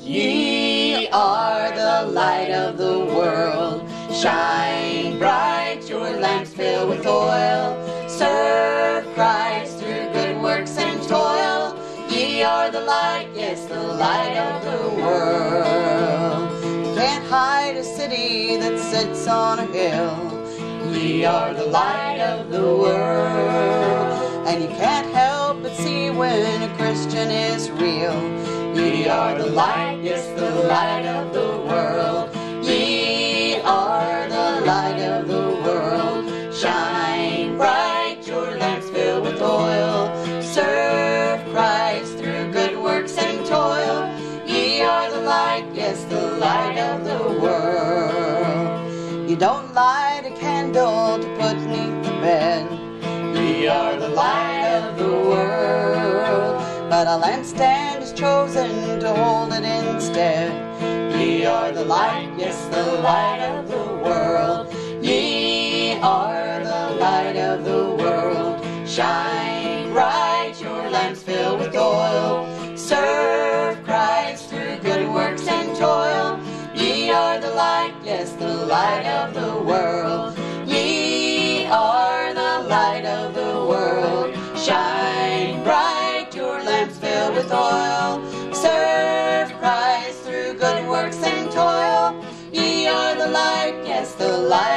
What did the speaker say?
Ye are the light of the world. Shine bright, your lamps fill with oil. Serve Christ through good works and toil. Ye are the light, yes, the light of the world. You can't hide a city that sits on a hill. Ye are the light of the world. And you can't help but see when a Christian is real. Ye are the light, yes, the light of the world. Ye are the light of the world. Shine bright, your lamps fill with oil. Serve Christ through good works and toil. Ye are the light, yes, the light of the world. You don't light a candle to put beneath the bed. Ye are the light of the world. But a lampstand is chosen to hold it instead. Ye are the light, yes, the light of the world. Ye are the light of the world. Shine bright, your lamps fill with oil. Serve Christ through good works and toil. Ye are the light, yes, the light of the world. Ye are the light of the world. Shine bright, your lamps fill with oil. Serve Christ through good works and toil. Ye are the light, yes, the light